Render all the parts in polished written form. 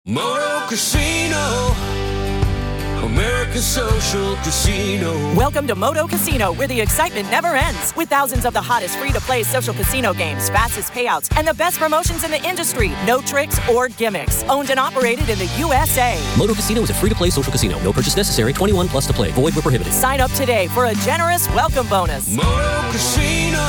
Moto Casino, America's social casino. Welcome to Moto Casino, where the excitement never ends. With thousands of the hottest free-to-play social casino games, fastest payouts, and the best promotions in the industry. No tricks or gimmicks. Owned and operated in the USA. Moto Casino is a free-to-play social casino. No purchase necessary. 21 plus to play. Void where prohibited. Sign up today for a generous welcome bonus. Moto Casino,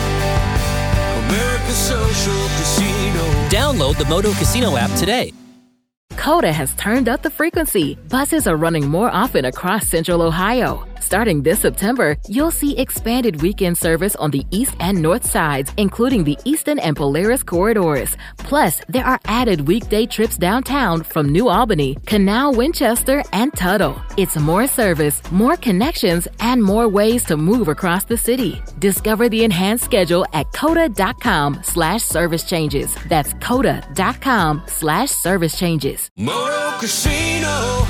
America's social casino. Download the Moto Casino app today. Coda has turned up the frequency. Buses are running more often across Central Ohio. Starting this September, you'll see expanded weekend service on the east and north sides, including the Eastern and Polaris corridors. Plus, there are added weekday trips downtown from New Albany, Canal, Winchester, and Tuttle. It's more service, more connections, and more ways to move across the city. Discover the enhanced schedule at coda.com/service changes. That's coda.com/service changes. Moto Casino,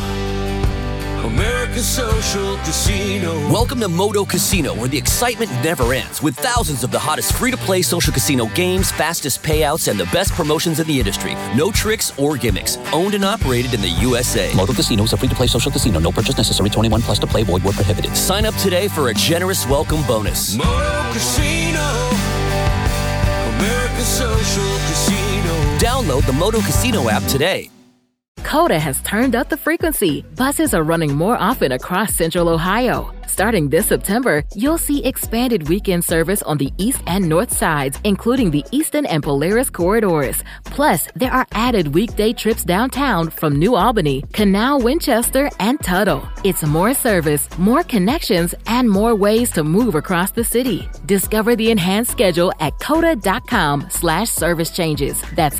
America's social casino. Welcome to Moto Casino, where the excitement never ends, with thousands of the hottest free-to-play social casino games, fastest payouts, and the best promotions in the industry. No tricks or gimmicks. Owned and operated in the USA. Moto Casino is a free-to-play social casino. No purchase necessary. 21 plus to play. Void where prohibited. Sign up today for a generous welcome bonus. Moto Casino, America's social casino. Download the Moto Casino app today. Coda has turned up the frequency. Buses are running more often across Central Ohio. Starting this September, you'll see expanded weekend service on the east and north sides, including the Eastern and Polaris corridors. Plus, there are added weekday trips downtown from New Albany, Canal, Winchester, and Tuttle. It's more service, more connections, and more ways to move across the city. Discover the enhanced schedule at coda.com/service changes. That's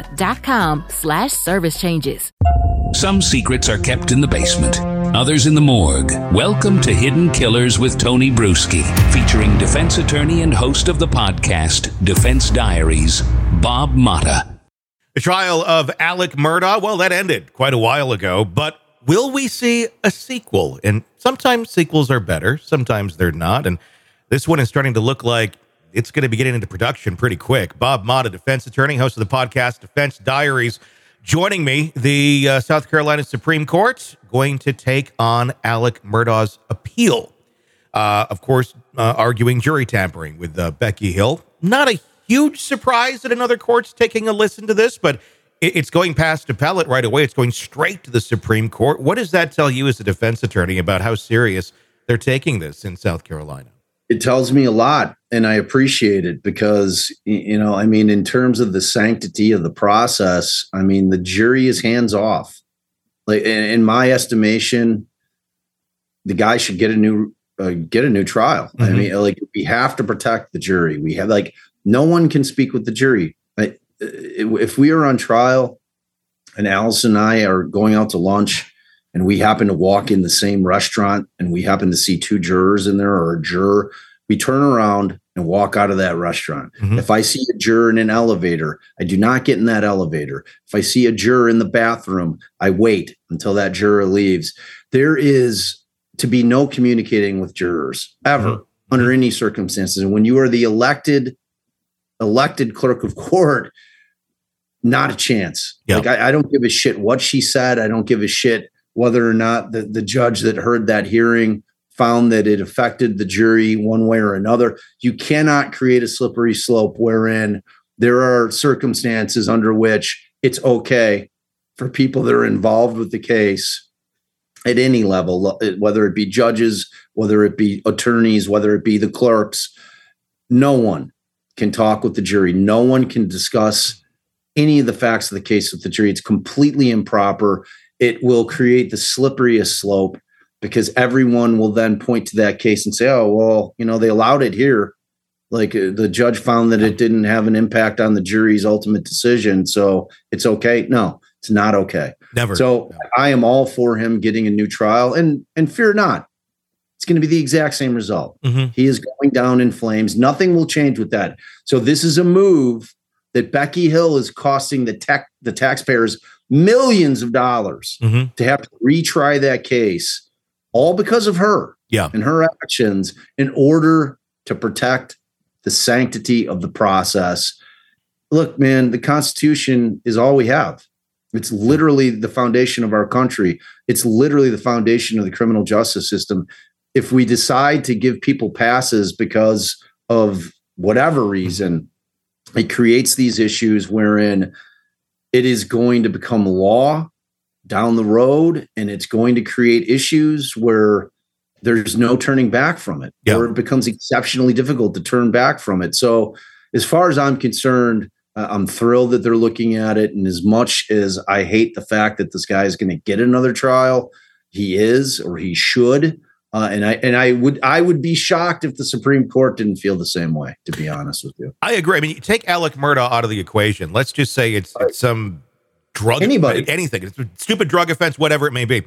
coda.com/service changes. Some secrets are kept in the basement, others in the morgue. Welcome to Hidden Killers with Tony Bruschi, featuring defense attorney and host of the podcast, Defense Diaries, Bob Motta. The trial of Alec Murdaugh, well, that ended quite a while ago, but will we see a sequel? And sometimes sequels are better, sometimes they're not, and this one is starting to look like it's going to be getting into production pretty quick. Bob Motta, defense attorney, host of the podcast, Defense Diaries, joining me. The South Carolina Supreme Court going to take on Alec Murdaugh's appeal. Of course, arguing jury tampering with Becky Hill. Not a huge surprise that another court's taking a listen to this, but it's going past appellate right away. It's going straight to the Supreme Court. What does that tell you as a defense attorney about how serious they're taking this in South Carolina? It tells me a lot, and I appreciate it because, in terms of the sanctity of the process, the jury is hands off. Like, in my estimation, the guy should get a new trial. Mm-hmm. We have to protect the jury. We have no one can speak with the jury. If we are on trial and Allison and I are going out to lunch and we happen to walk in the same restaurant and we happen to see two jurors in there or a juror, we turn around and walk out of that restaurant. Mm-hmm. If I see a juror in an elevator, I do not get in that elevator. If I see a juror in the bathroom, I wait until that juror leaves. There is to be no communicating with jurors ever, mm-hmm. under any circumstances. And when you are the elected clerk of court, not a chance. Yep. I don't give a shit what she said. I don't give a shit whether or not the judge that heard that hearing found that it affected the jury one way or another. You cannot create a slippery slope wherein there are circumstances under which it's okay for people that are involved with the case at any level, whether it be judges, whether it be attorneys, whether it be the clerks. No one can talk with the jury. No one can discuss any of the facts of the case with the jury. It's completely improper. It will create the slipperiest slope because everyone will then point to that case and say, oh, well, they allowed it here. The judge found that it didn't have an impact on the jury's ultimate decision. So it's okay. No, it's not okay. Never. So no. I am all for him getting a new trial and fear not. It's going to be the exact same result. Mm-hmm. He is going down in flames. Nothing will change with that. So this is a move that Becky Hill is costing the taxpayers millions of dollars mm-hmm. to have to retry that case, all because of her and her actions in order to protect the sanctity of the process. Look, man, the Constitution is all we have. It's literally the foundation of our country. It's literally the foundation of the criminal justice system. If we decide to give people passes because of whatever reason, it creates these issues wherein it is going to become law down the road, and it's going to create issues where there's no turning back from it, or it becomes exceptionally difficult to turn back from it. So as far as I'm concerned, I'm thrilled that they're looking at it. And as much as I hate the fact that this guy is going to get another trial, he is, or he should. And I would be shocked if the Supreme Court didn't feel the same way, to be honest with you. I agree. I mean, you take Alec Murdaugh out of the equation. Let's just say it's some drug, anything, it's a stupid drug offense, whatever it may be.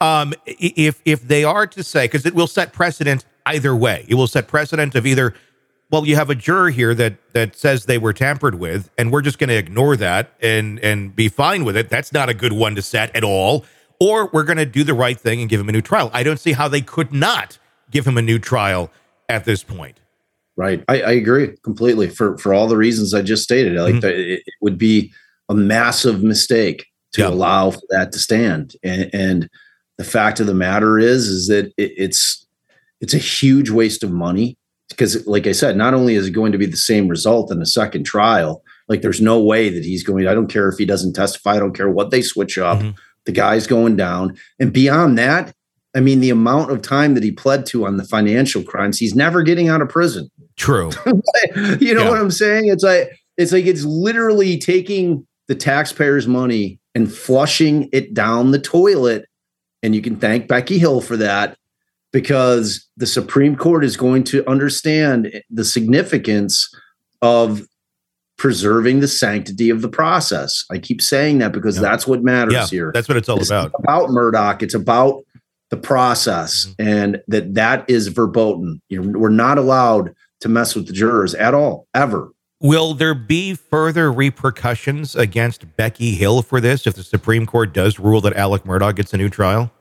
If they are to say, because it will set precedent either way, it will set precedent of either, well, you have a juror here that says they were tampered with, and we're just going to ignore that and be fine with it. That's not a good one to set at all. Or we're going to do the right thing and give him a new trial. I don't see how they could not give him a new trial at this point. Right. I agree completely for all the reasons I just stated. Like it would be a massive mistake to allow for that to stand. And the fact of the matter is that it's a huge waste of money. Because, like I said, not only is it going to be the same result in the second trial, like there's no way that he's going, I don't care if he doesn't testify, I don't care what they switch up, the guy's going down. And beyond that, I mean, the amount of time that he pled to on the financial crimes, he's never getting out of prison. True. You know what I'm saying? It's literally taking the taxpayers' money and flushing it down the toilet. And you can thank Becky Hill for that, because the Supreme Court is going to understand the significance of preserving the sanctity of the process. I keep saying that because that's what matters here. That's what it's all about. It's about Murdaugh. It's about the process, and that is verboten. We're not allowed to mess with the jurors at all, ever. Will there be further repercussions against Becky Hill for this if the Supreme Court does rule that Alec Murdaugh gets a new trial?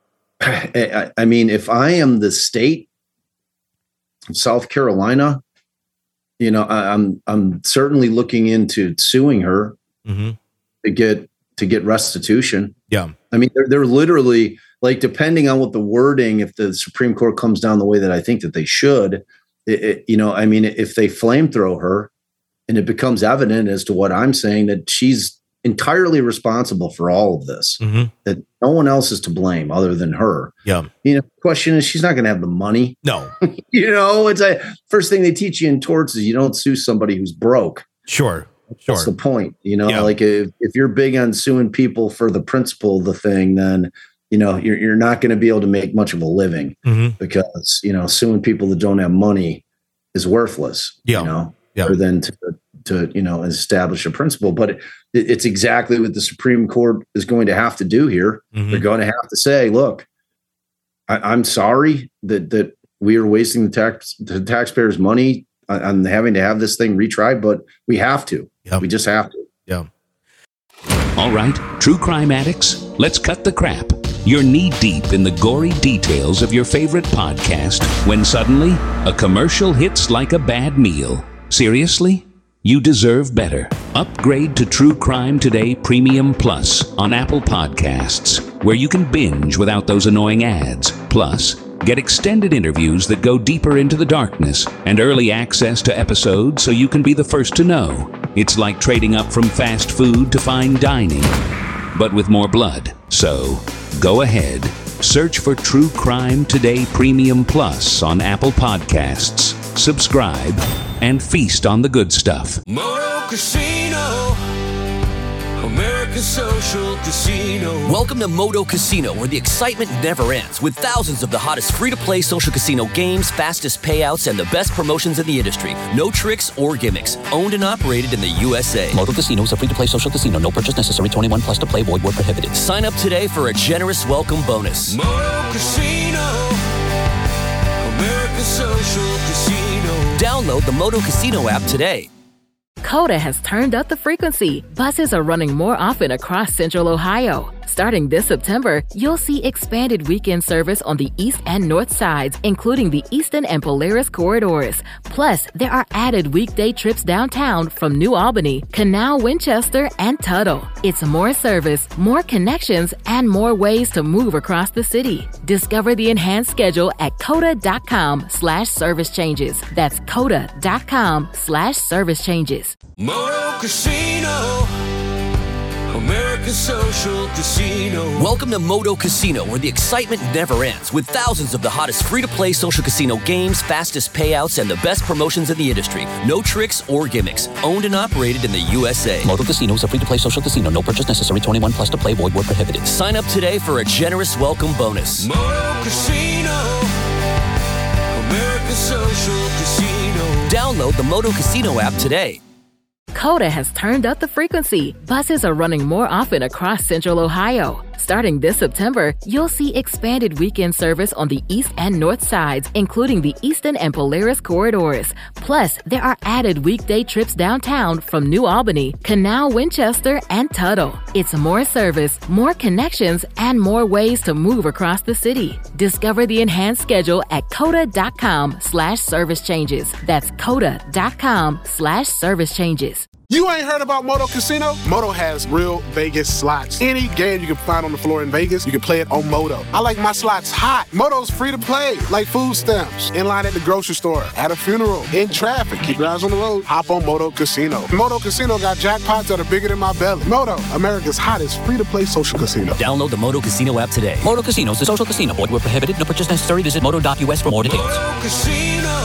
I mean, if I am the state of South Carolina, I'm certainly looking into suing her to get restitution. Yeah. I mean, they're literally, like, depending on what the wording, if the Supreme Court comes down the way that I think that they should, I mean, if they flamethrow her and it becomes evident as to what I'm saying, that she's entirely responsible for all of this, that no one else is to blame other than her. Yeah. The question is, she's not going to have the money. No. It's a first thing they teach you in torts is you don't sue somebody who's broke. Sure. That's the point. Like if you're big on suing people for the principle of the thing, then, you're not going to be able to make much of a living because, suing people that don't have money is worthless, other than to establish a principle. But it's exactly what the Supreme Court is going to have to do here. They're going to have to say, look, I'm sorry that we are wasting the taxpayers' money on having to have this thing retried, but we have to. We just have to. Yeah. All right, true crime addicts, let's cut the crap. You're knee-deep in the gory details of your favorite podcast when suddenly a commercial hits like a bad meal. Seriously? You deserve better. Upgrade to True Crime Today Premium Plus on Apple Podcasts, where you can binge without those annoying ads. Plus, get extended interviews that go deeper into the darkness and early access to episodes so you can be the first to know. It's like trading up from fast food to fine dining, but with more blood. So, go ahead. Search for True Crime Today Premium Plus on Apple Podcasts. Subscribe and feast on the good stuff. Moto Casino, American Social Casino. Welcome to Moto Casino, where the excitement never ends, with thousands of the hottest free-to-play social casino games, fastest payouts, and the best promotions in the industry. No tricks or gimmicks. Owned and operated in the USA. Moto Casino is a free-to-play social casino. No purchase necessary. 21 plus to play. Void where prohibited. Sign up today for a generous welcome bonus. Moto Casino, American Social Casino. Download the Moto Casino app today. Coda has turned up the frequency. Buses are running more often across Central Ohio. Starting this September, you'll see expanded weekend service on the east and north sides, including the Eastern and Polaris corridors. Plus, there are added weekday trips downtown from New Albany, Canal, Winchester, and Tuttle. It's more service, more connections, and more ways to move across the city. Discover the enhanced schedule at COTA.com/service changes. That's COTA.com/service changes. Moto Casino, American Social Casino. Welcome to Moto Casino, where the excitement never ends, with thousands of the hottest free-to-play social casino games, fastest payouts, and the best promotions in the industry. No tricks or gimmicks. Owned and operated in the USA. Moto Casino is a free-to-play social casino. No purchase necessary. 21 plus to play. Void where prohibited. Sign up today for a generous welcome bonus. Moto Casino, American Social Casino. Download the Moto Casino app today. COTA has turned up the frequency. Buses are running more often across Central Ohio. Starting this September, you'll see expanded weekend service on the east and north sides, including the Eastern and Polaris corridors. Plus, there are added weekday trips downtown from New Albany, Canal, Winchester, and Tuttle. It's more service, more connections, and more ways to move across the city. Discover the enhanced schedule at COTA.com/service changes. That's COTA.com/service changes. You ain't heard about Moto Casino? Moto has real Vegas slots. Any game you can find on the floor in Vegas, you can play it on Moto. I like my slots hot. Moto's free to play, like food stamps, in line at the grocery store, at a funeral, in traffic. Keep your eyes on the road. Hop on Moto Casino. Moto Casino got jackpots that are bigger than my belly. Moto, America's hottest free-to-play social casino. Download the Moto Casino app today. Moto Casino is a social casino. Void where prohibited. No purchase necessary. Visit moto.us for more details. Moto Casino,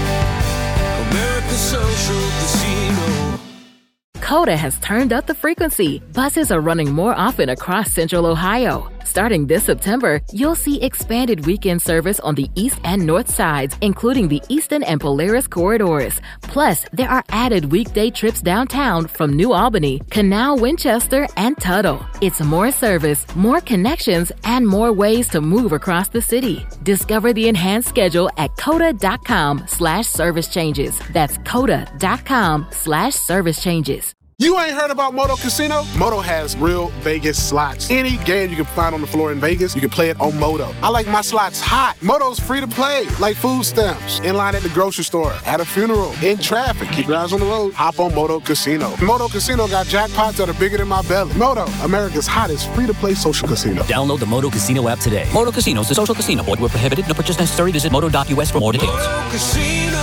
American Social Casino. COTA has turned up the frequency. Buses are running more often across Central Ohio. Starting this September, you'll see expanded weekend service on the east and north sides, including the Eastern and Polaris corridors. Plus, there are added weekday trips downtown from New Albany, Canal, Winchester, and Tuttle. It's more service, more connections, and more ways to move across the city. Discover the enhanced schedule at COTA.com/service changes. That's COTA.com/service changes. You ain't heard about Moto Casino? Moto has real Vegas slots. Any game you can find on the floor in Vegas, you can play it on Moto. I like my slots hot. Moto's free to play, like food stamps, in line at the grocery store, at a funeral, in traffic. Keep your eyes on the road. Hop on Moto Casino. Moto Casino got jackpots that are bigger than my belly. Moto, America's hottest free-to-play social casino. Download the Moto Casino app today. Moto Casino is a social casino. Void where prohibited. No purchase necessary. Visit moto.us for more details. Moto Casino,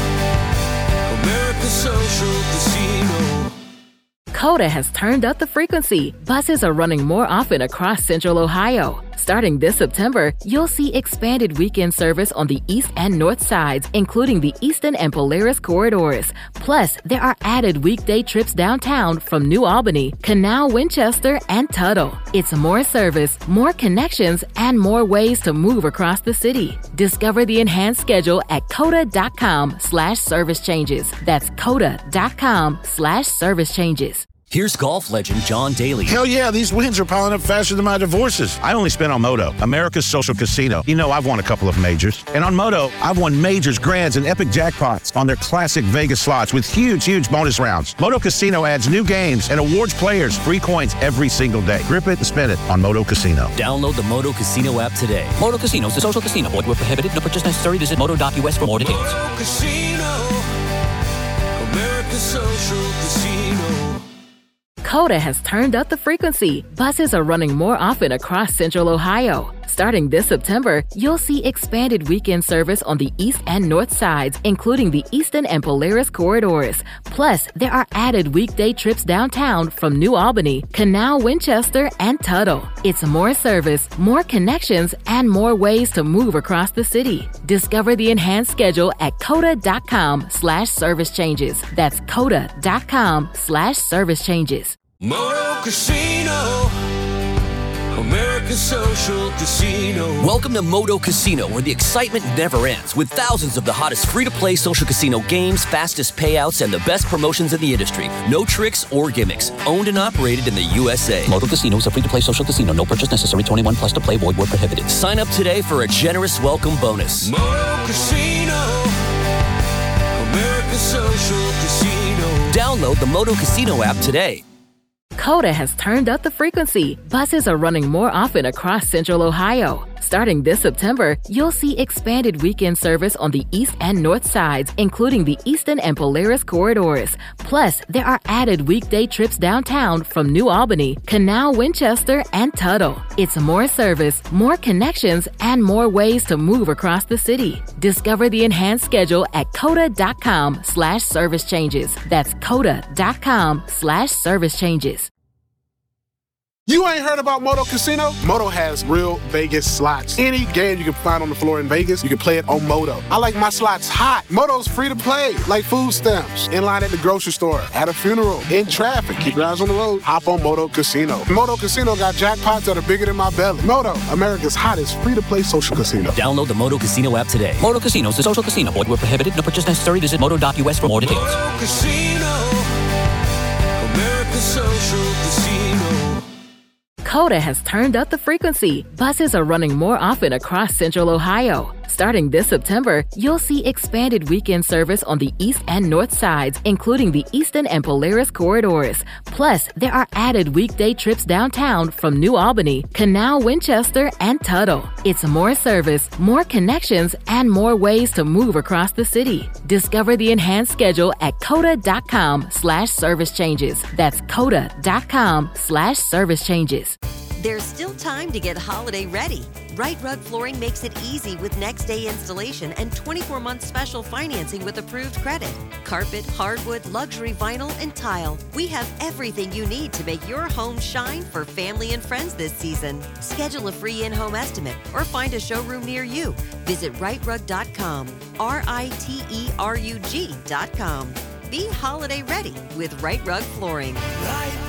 American Social Casino. COTA has turned up the frequency. Buses are running more often across Central Ohio. Starting this September, you'll see expanded weekend service on the east and north sides, including the Eastern and Polaris corridors. Plus, there are added weekday trips downtown from New Albany, Canal, Winchester, and Tuttle. It's more service, more connections, and more ways to move across the city. Discover the enhanced schedule at COTA.com/service changes. That's COTA.com/service changes. Here's golf legend John Daly. Hell yeah, these wins are piling up faster than my divorces. I only spent on Moto, America's social casino. You know, I've won a couple of majors. And on Moto, I've won majors, grands, and epic jackpots on their classic Vegas slots with huge bonus rounds. Moto Casino adds new games and awards players free coins every single day. Grip it and spin it on Moto Casino. Download the Moto Casino app today. Moto Casino is a social casino. Void where prohibited. No purchase necessary. Visit moto.us for more details. Moto Casino, American Social Casino. COTA has turned up the frequency. Buses are running more often across Central Ohio. Starting this September, you'll see expanded weekend service on the east and north sides, including the Eastern and Polaris corridors. Plus, there are added weekday trips downtown from New Albany, Canal, Winchester, and Tuttle. It's more service, more connections, and more ways to move across the city. Discover the enhanced schedule at COTA.com/service changes. That's COTA.com/service changes. Moto Casino, American Social Casino. Welcome to Moto Casino, where the excitement never ends, with thousands of the hottest free-to-play social casino games, fastest payouts, and the best promotions in the industry. No tricks or gimmicks. Owned and operated in the USA. Moto Casino is a free-to-play social casino. No purchase necessary. 21 plus to play. Void where prohibited. Sign up today for a generous welcome bonus. Moto Casino, American Social Casino. Download the Moto Casino app today. Coda has turned up the frequency. Buses are running more often across Central Ohio. Starting this September, you'll see expanded weekend service on the east and north sides, including the Eastern and Polaris corridors. Plus, there are added weekday trips downtown from New Albany, Canal, Winchester, and Tuttle. It's more service, more connections, and more ways to move across the city. Discover the enhanced schedule at coda.com/service changes. That's coda.com/service changes. You ain't heard about Moto Casino? Moto has real Vegas slots. Any game you can find on the floor in Vegas, you can play it on Moto. I like my slots hot. Moto's free to play, like food stamps. In line at the grocery store, at a funeral, in traffic. Keep your eyes on the road. Hop on Moto Casino. Moto Casino got jackpots that are bigger than my belly. Moto, America's hottest free-to-play social casino. Download the Moto Casino app today. Moto Casino is a social casino. Void where prohibited. No purchase necessary. Visit moto.us for more details. Moto Casino, America's social casino. Coda has turned up the frequency. Buses are running more often across Central Ohio. Starting this September, you'll see expanded weekend service on the east and north sides, including the Eastern and Polaris corridors. Plus, there are added weekday trips downtown from New Albany, Canal, Winchester, and Tuttle. It's more service, more connections, and more ways to move across the city. Discover the enhanced schedule at coda.com/service changes. That's coda.com/service changes. There's still time to get holiday ready. Right Rug Flooring makes it easy with next-day installation and 24-month special financing with approved credit. Carpet, hardwood, luxury vinyl, and tile. We have everything you need to make your home shine for family and friends this season. Schedule a free in-home estimate or find a showroom near you. Visit rightrug.com, RITERUG.com. Be holiday ready with Right Rug Flooring. Right